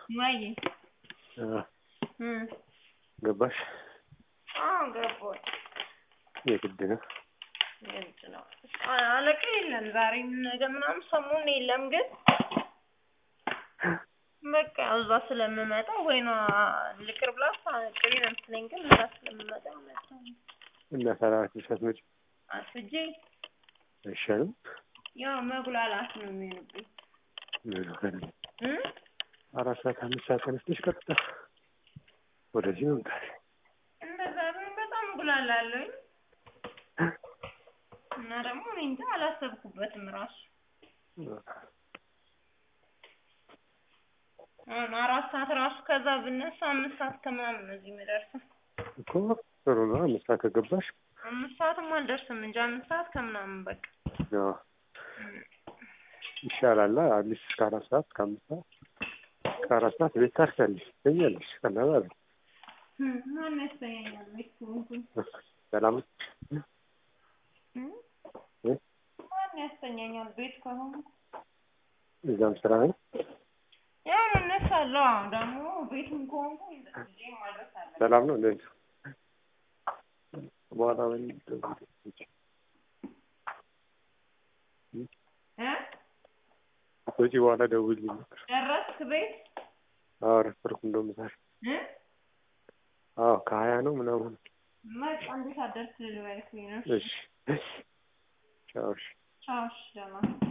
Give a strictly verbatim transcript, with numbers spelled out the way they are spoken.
ወይ እም ገባሽ አዎ ገባኝ የግድ ነው የግድ ነው አለቀ የለም ዛሬ ነገ ምናምን ሰሞኑን የለም ግን በቃ እዛ ስለምመጣ ወይና ልቅር ብላስ ቅሪ ነው የምትለኝ ግን እዛ ስለምመጣ መጣሁ እና ሰራሽ ሳትመጪ አስጄ አይሻልም ያው መጉላላት ነው የሚሆንብኝ ምን ሆነ እም አራት ሰዓት አምስት ሰዓት ተነስተሽ ቀጥታ ወደዚህ ነው ታዲያ እንደዛ ነው በጣም ጉላላለሁኝ እና ደግሞ እኔ እንጃ አላሰብኩበትም ራሱ አራት ሰዓት ራሱ ከዛ ብነሳ አምስት ሰዓት ከምናምን ነው እዚህ የምደርሰው እኮ ጥሩ ነው አምስት ሰዓት ከገባሽ አምስት ሰዓትም አልደርስም እንጂ አምስት ሰዓት ከምናምን በቃ አዎ ይሻላል አዲስ እስከ አራት ሰዓት ከአምስት ሰዓት እስከ አራት ሰዓት ቤት ታርፊያለሽ ትተኛለሽ ቀላል አይደል ማን ያስተኛኛል ቤት ከሆንኩኝ ሰላም ማን ያስተኛኛል ቤት ከሆንኩ እዛም ስራ ነው ያው እነሳለሁ ደግሞ ቤትም ከሆንኩ እንደዚህ ማድረግ አለ ሰላም ነው እንደዚህ በኋላ ወይ እ ወጪ በኋላ ደውልልኝ ደረስክ ቤት አዎ ረፍርኩ እንደውም ዛሬ እ አዎ ከሀያ ነው ምናምን መጣ እንዴት አደርክ ልበልኩኝ ነው እሺ ቻው ቻው ደህና